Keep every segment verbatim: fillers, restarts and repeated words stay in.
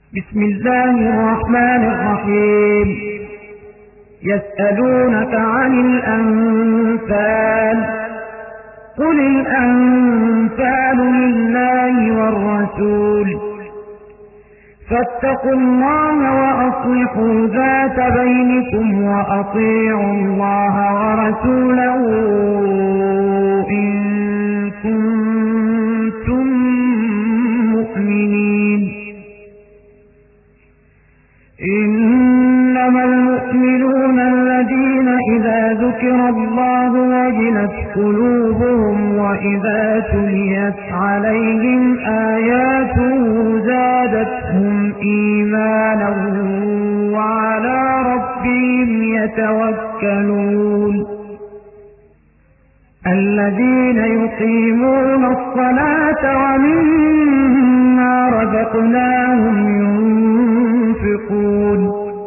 بسم الله الرحمن الرحيم. يسألونك عن الأنفال، قل الأنفال لله والرسول، فاتقوا الله وأصلحوا ذات بينكم وأطيعوا الله ورسوله إن كنتم مؤمنين. إنما المؤمنون الذين إذا ذكر الله وجلت قلوبهم وإذا تليت عليهم آياته زادتهم إيمانا وعلى ربهم يتوكلون. الذين يقيمون الصلاة ومما رزقناهم ينفقون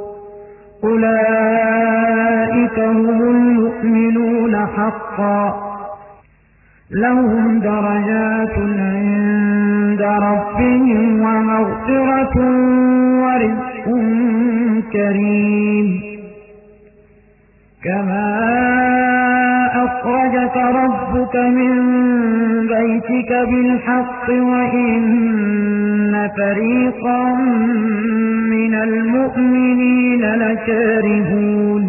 أولئك هم المؤمنون حقا، لهم درجات عند ربهم ومغفرة ورزق كريم. كما أخرجك ربك من بيتك بالحق وإن فريقا من المؤمنين لكارهون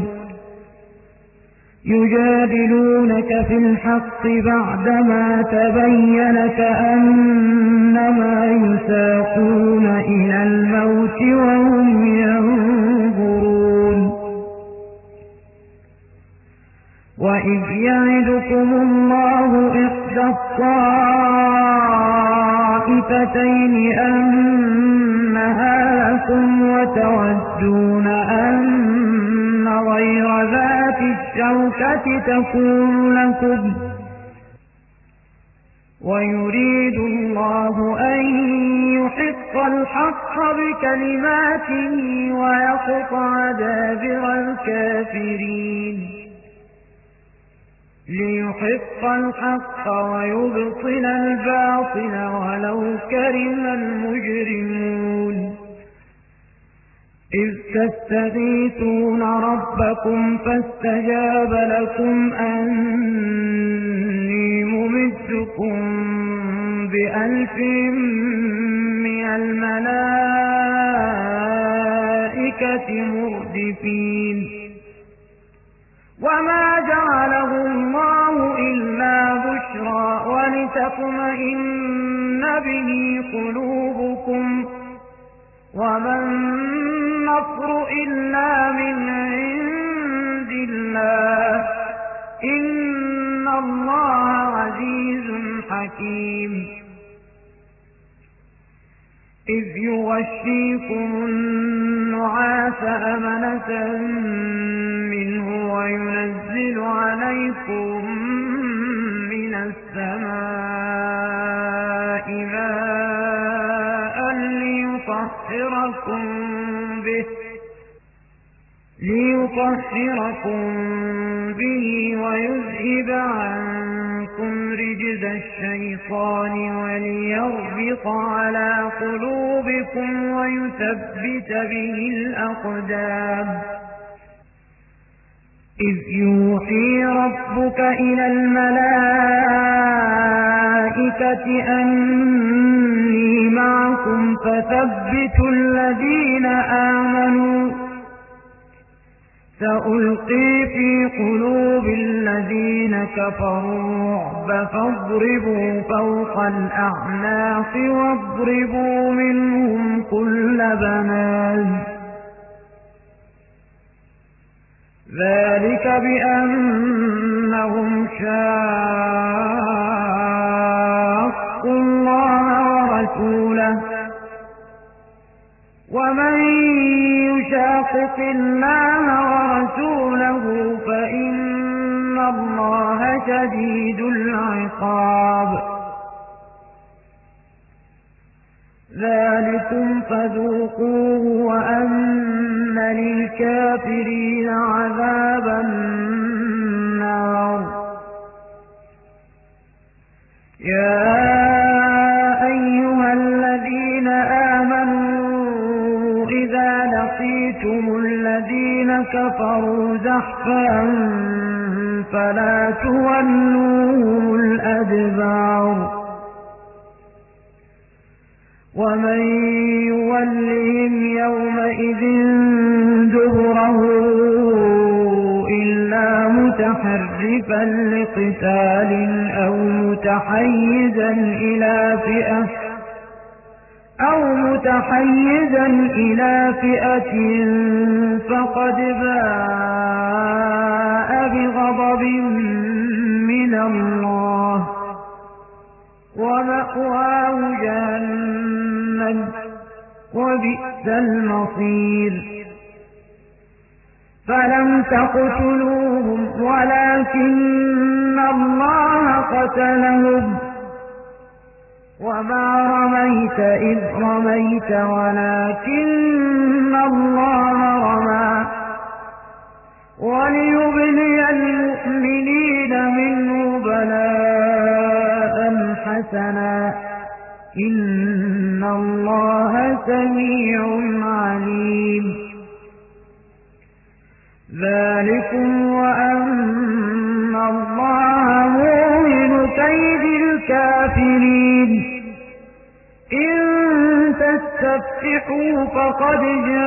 يجادلونك في الحق بعدما تبين كأنما يساقون إلى الموت وهم ينظرون. وإذ يعدكم الله إحدى الطائفتين أنها لكم وتودون أن غير ذات الشوكة تكون لكم، ويريد الله أن يحق الحق بكلماته ويقطع دابر الكافرين، ليحق الحق ويبطل الباطل ولو كره المجرمون. إذ تستغيثون ربكم فاستجاب لكم أني ممدكم بألف من الملائكة مردفين. وما جعله الله إلا بشرى ولتطمئن به قلوبكم، وما النصر إلا من عند الله إن الله عزيز حكيم. إذ يغشيكم النعاس أمنة منه وينزل عليكم من السماء ماء ليطهركم به ليطهركم به ويذهب عنكم رجز الشيطان وليربط على قلوبكم ويثبت به الأقدام. إذ يوحي ربك إلى الملائكة أني معكم فثبتوا الذين آمنوا، سألقي في قلوب الذين كفروا الرعب فاضربوا فوق الأعناق واضربوا منهم كل بنان. ذلك بأنهم شاقوا الله ورسوله، ومن يشاقق الله ورسوله فإن الله شديد العقاب. ذلكم فذوقوه وأن للكافرين عذاب النار. يا أيها الذين آمنوا لقيتم الذين كفروا زحفا فلا تولوهم الأدبار ومن يولهم يومئذ دبره إلا متحرفا لقتال أو متحيزا إلى فئة أو متحيزا إلى فئة فقد باء بغضب من الله ومأواه جهنم وبئس المصير فلم تقتلوهم ولكن الله قتلهم وما رميت إذ رميت ولكن الله رمى وليبلي المؤمنين منه بلاء حسنا إن الله سميع عليم ذلكم وأن الله موهن كيد الكافرين إن تستفتحوا فقد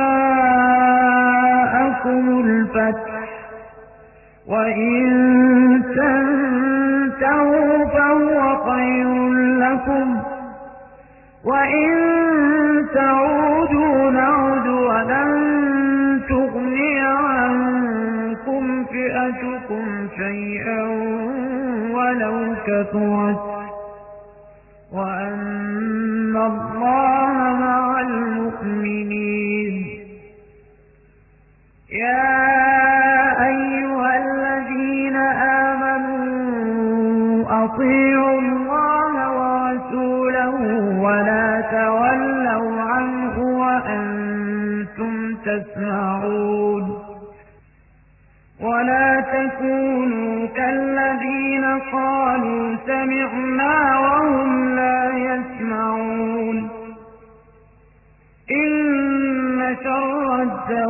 جاءكم الفتح وإن تنتهوا فهو خير لكم وإن تعودوا نعد ولن تغني عنكم فئتكم شيئا ولو كثرت وأن الله مع المؤمنين يا أيها الذين آمنوا أطيعوا الله ورسوله ولا تولوا عنه وأنتم تسمعون ولا تكونوا كالذين قالوا سمعنا وهم لا يسمعون إن شر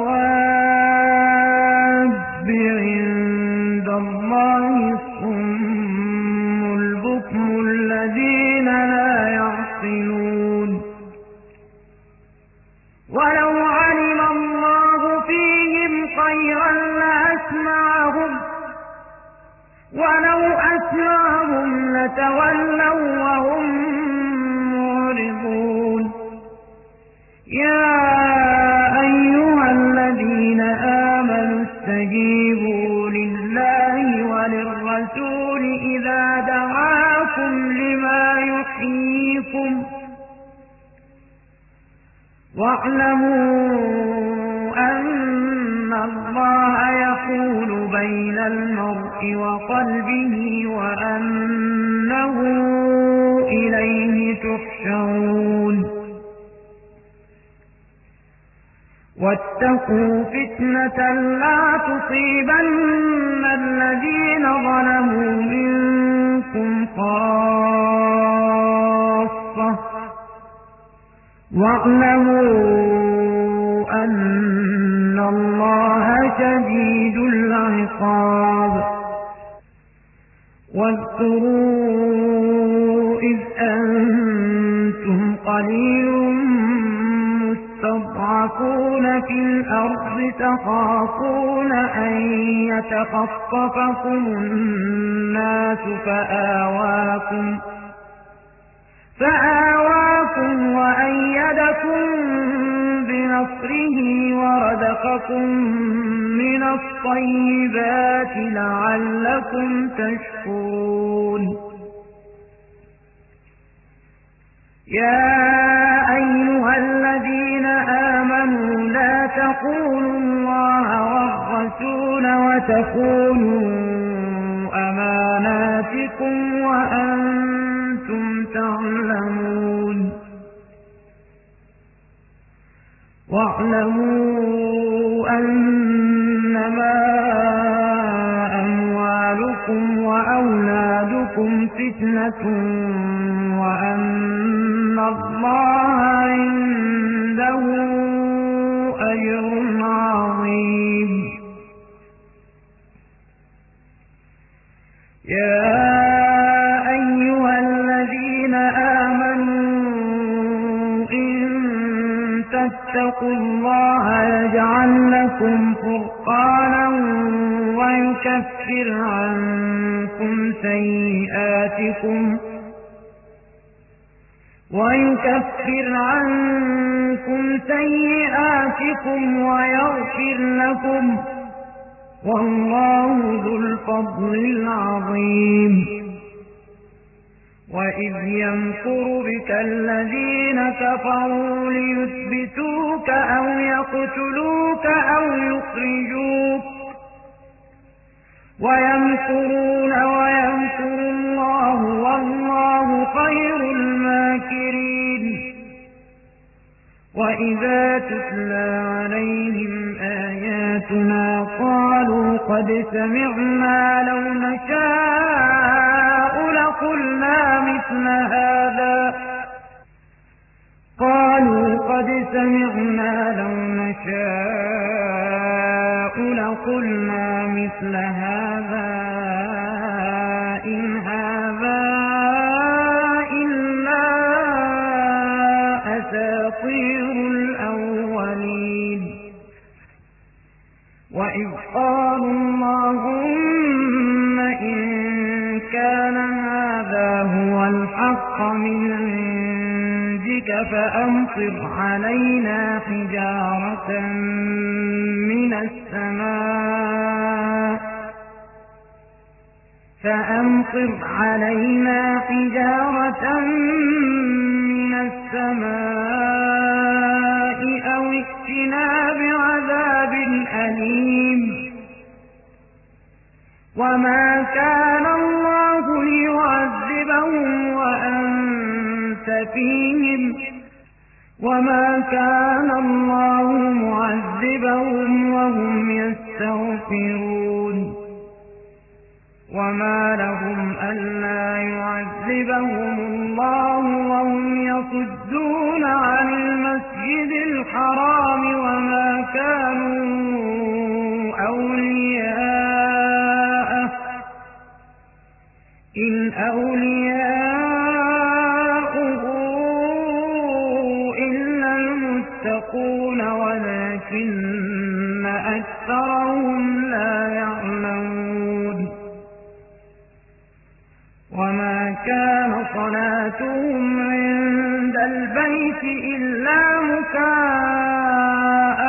الدواب عند الله الصم البكم الذين لا يعقلون ولو علم الله فيهم خيرا لأسمعهم ولو أسمعهم لتولوا وهم معرضون يا أيها الذين آمنوا استجيبوا لله وللرسول إذا دعاكم لما يحييكم واعلموا أن الله يحول بين المرء وقلبه وأنه إليه تحشرون واتقوا فتنة لا تصيبن الذين ظلموا منكم خاصة واعلموا أن الله شديد العقاب واذكروا إذ أنتم قليل مستضعفون في الأرض تخافون أن يتخطفكم الناس فآواكم فآواكم وأيدكم بنصره ورزقكم من الطيبات لعلكم تشكرون يا أيها الذين آمنوا لا تخونوا الله والرسول وتخونوا أماناتكم وأنتم تعلمون واعلموا أنما أموالكم وأولادكم فتنة وأن الله عنده أجر عظيم. يا أيها الذين آمنوا إن تتقوا الله يجعل لكم فرقانا ويكفر عنكم سيئاتكم ويكفر عنكم سيئاتكم ويغفر لكم والله ذو الفضل العظيم. وإذ يمكر بك الذين كفروا ليثبتوك أو يقتلوك أو يخرجوك ويمكرون ويمكر الله والله خير الماكرين. وإذا تتلى عليهم آياتنا قالوا قد سمعنا لو نشاء لقلنا مثل هذا قالوا قد سمعنا لو نشاء لقلنا مثل هذا إن هذا إلا أساطير الأولين. وإذ قالوا اللهم إن كان هذا هو الحق من عندك فأمطر علينا حجارة من السماء فأمطر علينا حجارة من السماء أو ائتنا بعذاب أليم. وما كان الله ليعذبهم وأنت فيهم وما كان الله معذبهم وهم يستغفرون. وما لهم ألا يعذبهم الله وهم يصدون عن المسجد الحرام وما كانوا أولياءه إن أولياؤه إلا المتقون ولكن أكثرهم لا يعلمون. وما كان صلاتهم عند البيت إلا مكاء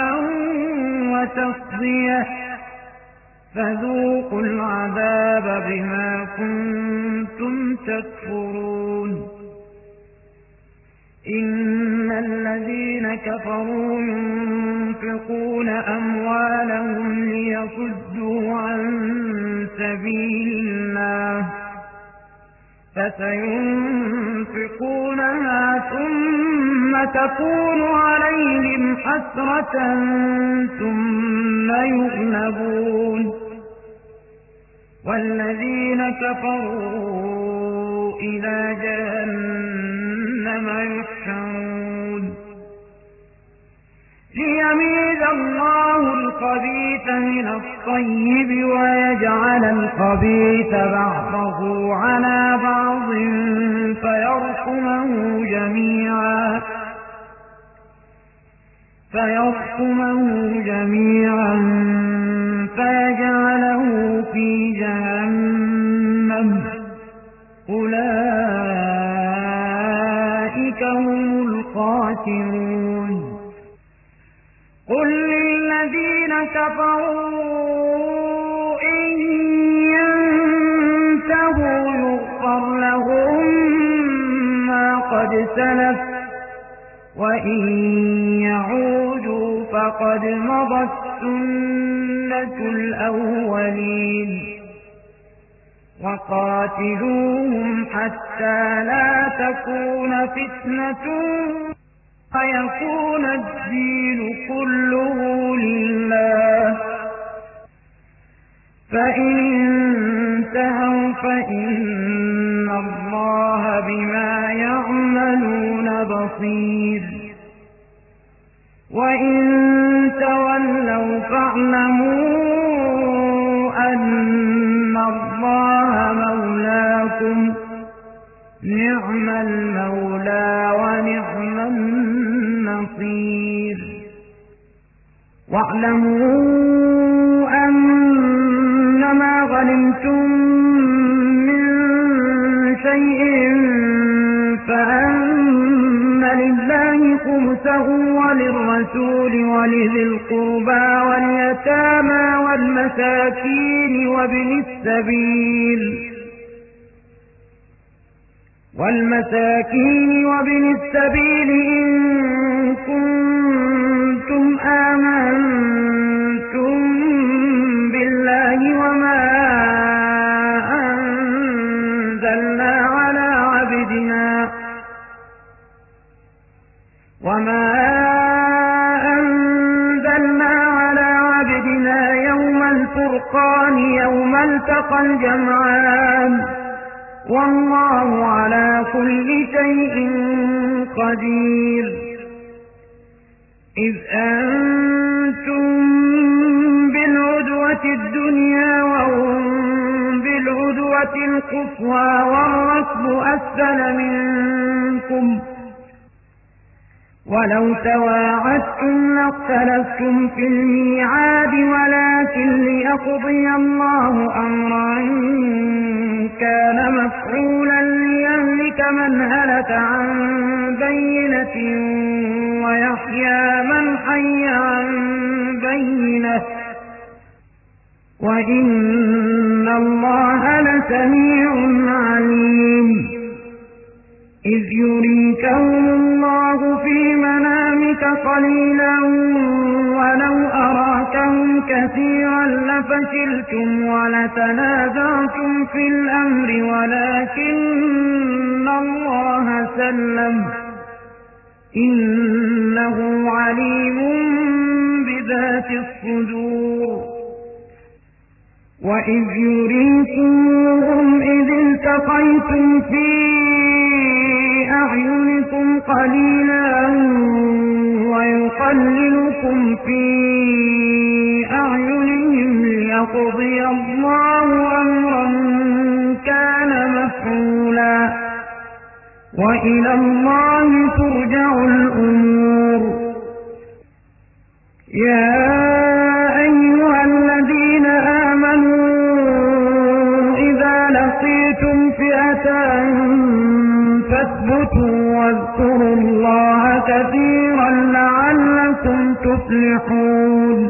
وتصدية فذوقوا العذاب بما كنتم تكفرون. إن الذين كفروا ينفقون أموالهم ليصدوا عن سبيل الله فسينفقونها ثم تكون عليهم حسرة ثم يغلبون والذين كفروا إلى جهنم يحشرون. ليميز الله الخبيث من الطيب ويجعل الخبيث بعضه على بعض فيرقمه جميعا فيرقمه جميعا فيجعله في جهنم أولئك هم الخاسرون. قل للذين كفروا إن ينتهوا يغفر لهم ما قد سلف وإن يعودوا فقد مضت سنة الأولين. وقاتلوهم حتى لا تكون فتنة ويكون الدين كله لله فإن انتهوا فإن الله بما يعملون بصير. وإن تولوا فاعلموا أن الله مولاكم نعم المولى ونعم النصير واعلموا أنما غنمتم من شيء فأن لله خمسه وللرسول ولذي القربى واليتامى والمساكين وابن السبيل والمساكين وابن السبيل إن كنتم آمنتم بالله وما أنزلنا على عبدنا وما أنزلنا على عبدنا يوم الفرقان يوم التقى الجمعان والله على كل شيء قدير إذ أنتم بالعدوة الدنيا وهم بالعدوة القصوى والركب أسفل منكم ولو تواعدتم لاختلفتم في الميعاد ولكن ليقضي الله أمرا كان مفعولا ليهلك من هلك عن بينة ويحيى من حي عن بينة وإن الله لسميع عليم إذ يريكهم الله في منامك قليلا ولو أراكهم كثيرا لفشلتم ولتنازعتم في الأمر ولكن الله سلم إنه عليم بذات الصدور وإذ يريكمهم إذ التقيتم في أعينكم قليلا ويقللكم في أعينهم ليقضي الله أمرا كان مفعولا وإلى الله ترجع الأمور يا أيها الذين آمنوا إذا لقيتم فئة فاثبتوا واذكروا الله كثيرا لعلكم تفلحون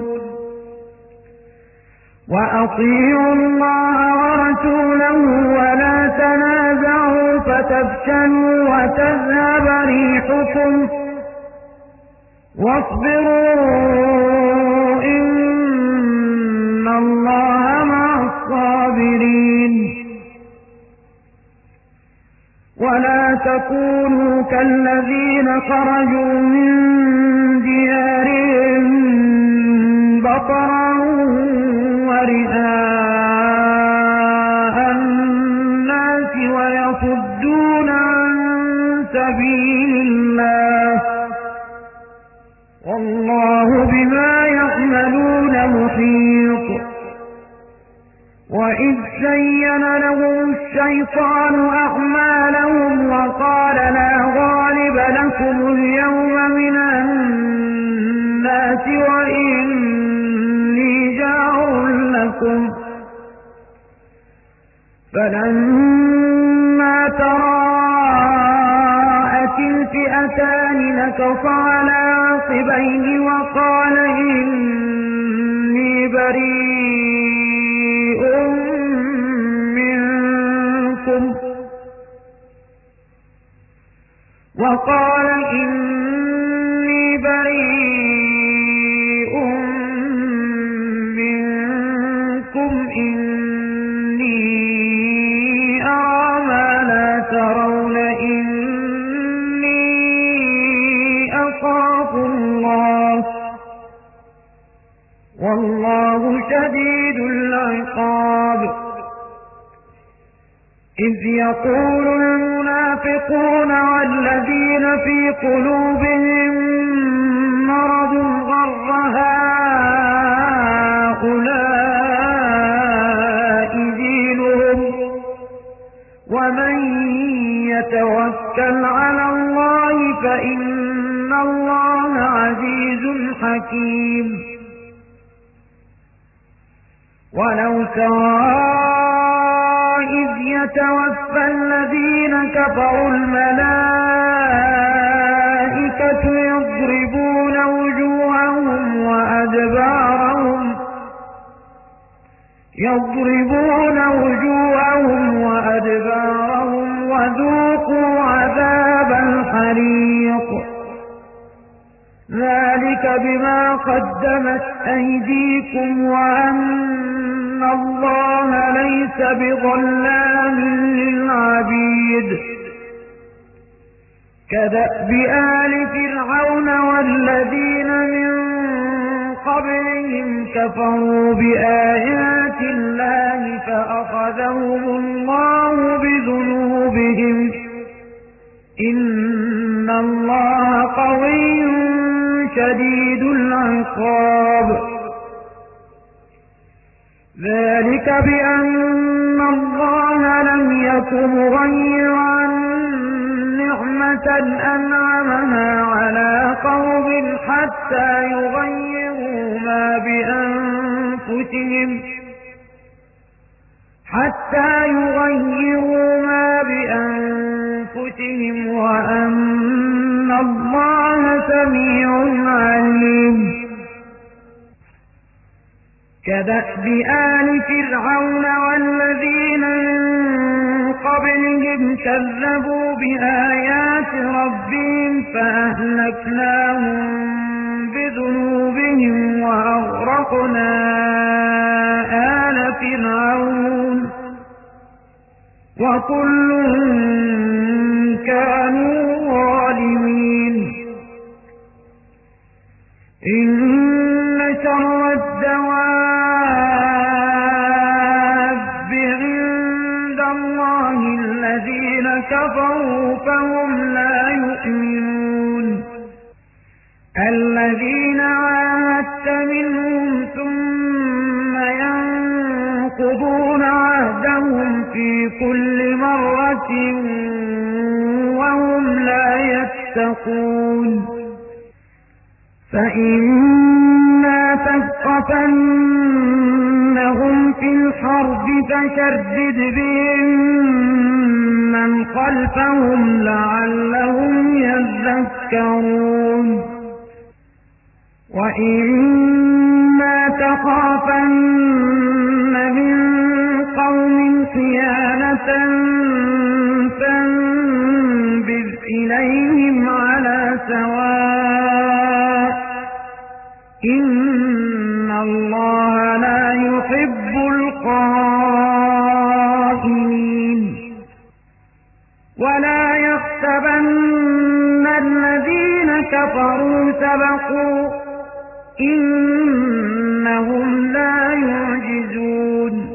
وأطيعوا الله ورسوله ولا تنازعوا فتفشلوا وتذهب ريحكم واصبروا إن الله مع الصابرين ولا تكونوا كالذين خرجوا من ديارهم بطرا ورئاء الناس ويصدون عن سبيل الله والله بما يعملون محيط وإذ زين لهم الشيطان أعمالهم وقال لا غالب لكم اليوم من الناس وإني جار لكم فلما تراءت الفئتان نكص على عقبيه وقال إني بريء منكم وقال إني بريء منكم إني أرى ما لا ترون إني أخاف الله والله شديد العقاب إذ يقول المنافقون والذين في قلوبهم مرض غر يتوكل على الله فإن الله عزيز حكيم. ولو ترى إذ يتوفى الذين كفروا الملائكة يضربون وجوههم وأدبارهم يضربون وجوههم وأدبارهم وذوقوا عذاب الحريق ذلك بما قدمت أيديكم وأن الله ليس بظلام للعبيد. كدأب آل فرعون والذين من قبلهم كفروا بآيات الله فأخذهم الله بذنوبهم إن الله قوي شديد العقاب. ذلك بأن الله لم يكن مغيرا نعمة أنعمها على قوم حتى يغيروا ما بأنفسهم حتى يغيروا ما بأنفسهم وأن الله سميع عليم. كدأب آل فرعون والذين من قبلهم كذبوا بآيات ربهم فأهلكناهم بذنوبهم وأغرقنا آل فرعون وكل كانوا ظالمين. إن شر الدواب عند الله الذين كفروا فهم لا يؤمنون. الذين عاهدت منهم ثم ينقضون عهدهم في كل مرة وهم لا يتقون. فإما تثقفنهم في الحرب فشدد بهم من خلفهم لعلهم يذكرون. وإما تخافن من قوم خيانة فانبذ إليهم على سواء إن الله لا يحب الخائنين. ولا يحسبن الذين كفروا سبقوا إنهم لا يعجزون.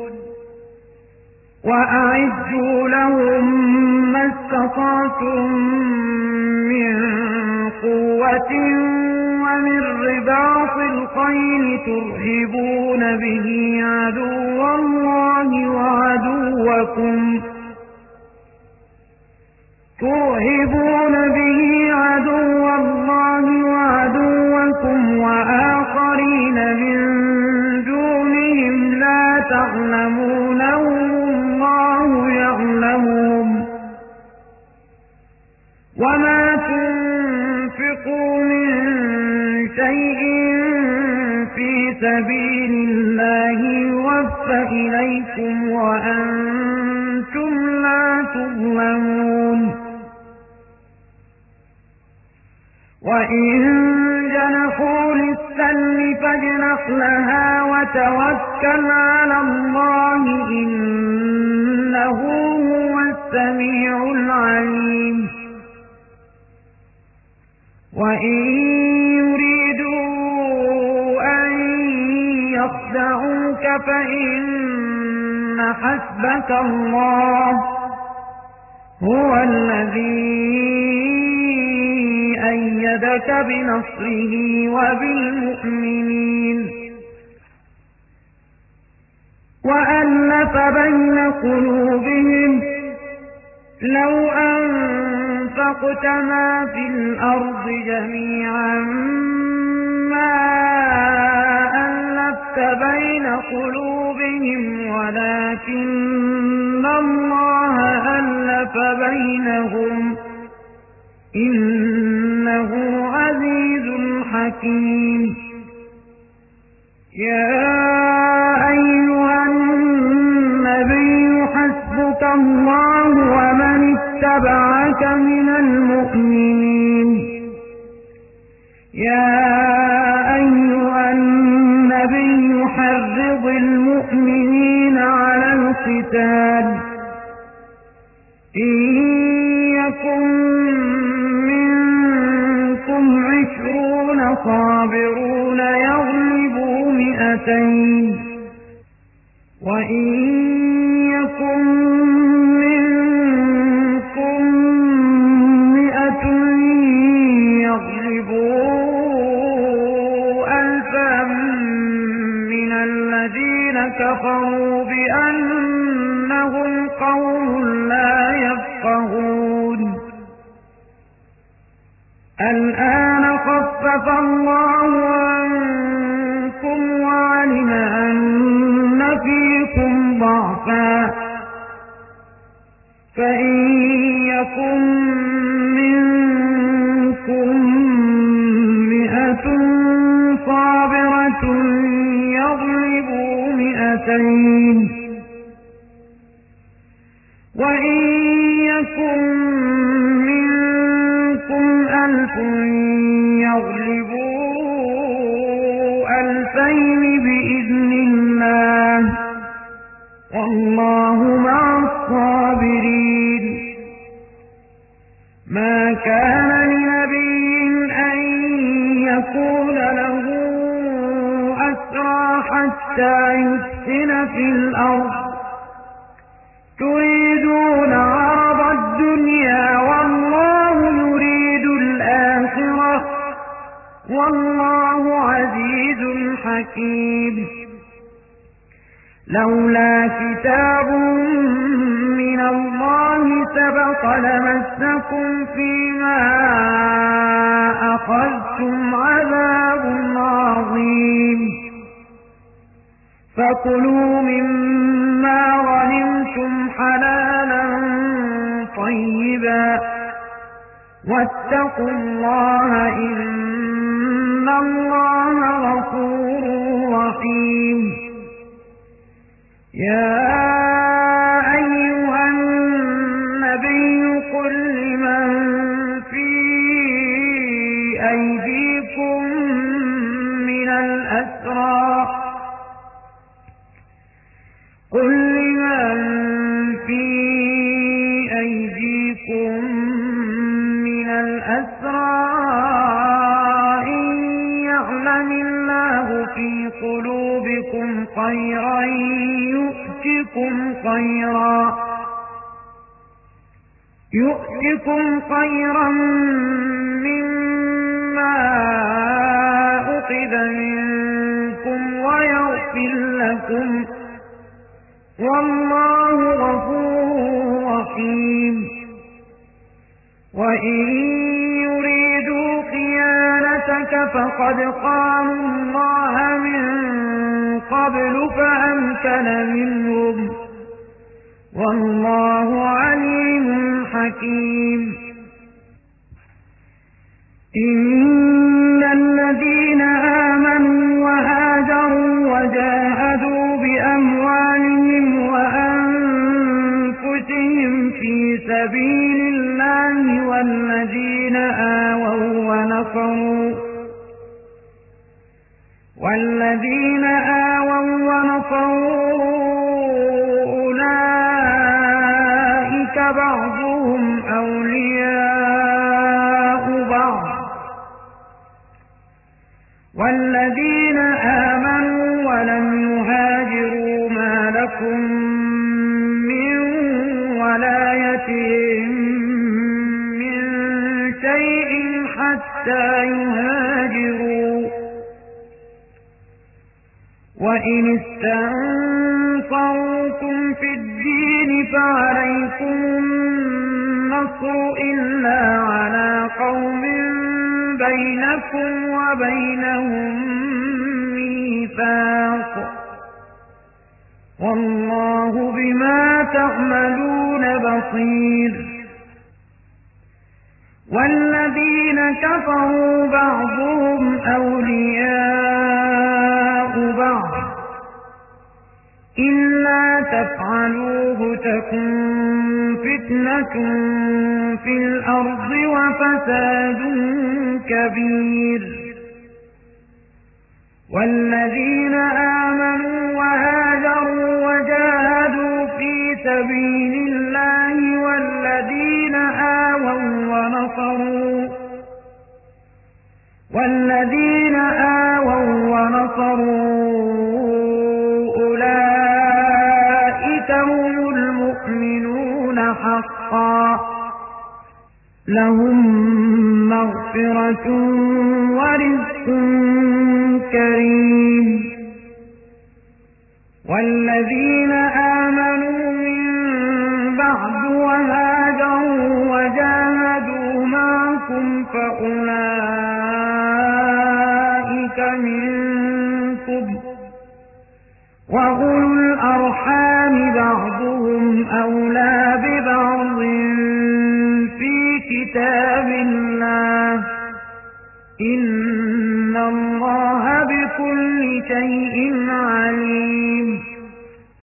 وأعدوا لهم ما استطعتم من قوة ومن رباط الخيل ترهبون به عدو الله وعدوكم ترهبون به عدو الله وعدوكم وآخرين من دونهم لا تعلمونهم الله يعلمهم. وما تنفقوا من شيء في سبيل الله يوفى إليكم وأنتم لا تظلمون. وإن جنحوا للسلم فاجنح لها وتوكل على الله إنه هو السميع العليم. وإن يريدوا أن يخدعوك فإن حسبك الله هو الذي أيدك بنصره وبالمؤمنين وألف بين قلوبهم لو أن أنفقت ما في الأرض جميعا ما ألفت بين قلوبهم ولكن الله ألف بينهم إنه عزيز حكيم. يا أيها النبي حسبك الله ومن اتبعك من المؤمنين. يا أيها النبي حرض المؤمنين على القتال إن يكن منكم عشرون صابرون يغلبوا مئتين وإن يكن منكم مئة يغلبوا ألفا من الذين كفروا بأنهم قوم لا يفقهون. الآن خفف الله عنكم وعلم أن فيكم ضعفا فإن يكن منكم مئة صابرة يغلبوا مئتين وإن يكن منكم ألف يغلبوا ألفين بإذن الله والله مع الصابرين. ما كان لنبي أن يكون له أسرى حتى يسكن في الأرض تريدون عرض الدنيا والله يريد الآخرة والله عزيز حكيم. لولا كتاب من الله سبق لمسكم فيما أخذتم عذاب عظيم. فكلوا مما غنمتم حلالا طيبا واتقوا الله إن الله غفور رحيم. يا أيها النبي قل لمن في أيديكم من الأسرى قل لمن في أيديكم من الأسرى إن يعلم الله في قلوبكم خيرا يؤتكم خيرا يؤتكم خيرا مما أخذ منكم ويغفر لكم والله غفور رحيم. وإن يريدوا خيانتك فقد خانوا الله من قبل فأمكن منهم والله عليم حكيم. إن الذين آمنوا وهاجروا وجاهدوا بأموالهم وأنفسهم في سبيل الله والذين آووا ونصروا والذين آووا ونصروا أولئك بعضهم أولياء بعض والذين آمنوا ولم يهاجروا ما لكم من ولايتهم من شيء حتى يهاجروا. وإن استنصروكم في الدين فعليكم النصر إلا على قوم بينكم وبينهم ميثاق والله بما تعملون بصير والذين كفروا بعضهم أولياء بعض إلا تفعلوه تكن فتنة في الأرض وفساد كبير والذين آمنوا وهاجروا وجاهدوا في سبيل الله والذين آووا ونصروا والذين آووا ونصروا أولئك هم المؤمنون حقا لهم مغفرة ورزق كريم والذين آمنوا من بعد وهاجروا وجاهدوا معكم فأولئك منكم وأولو الأرحام بعضهم أولى ببعض في كتاب الله إن الله بكل شيء عليم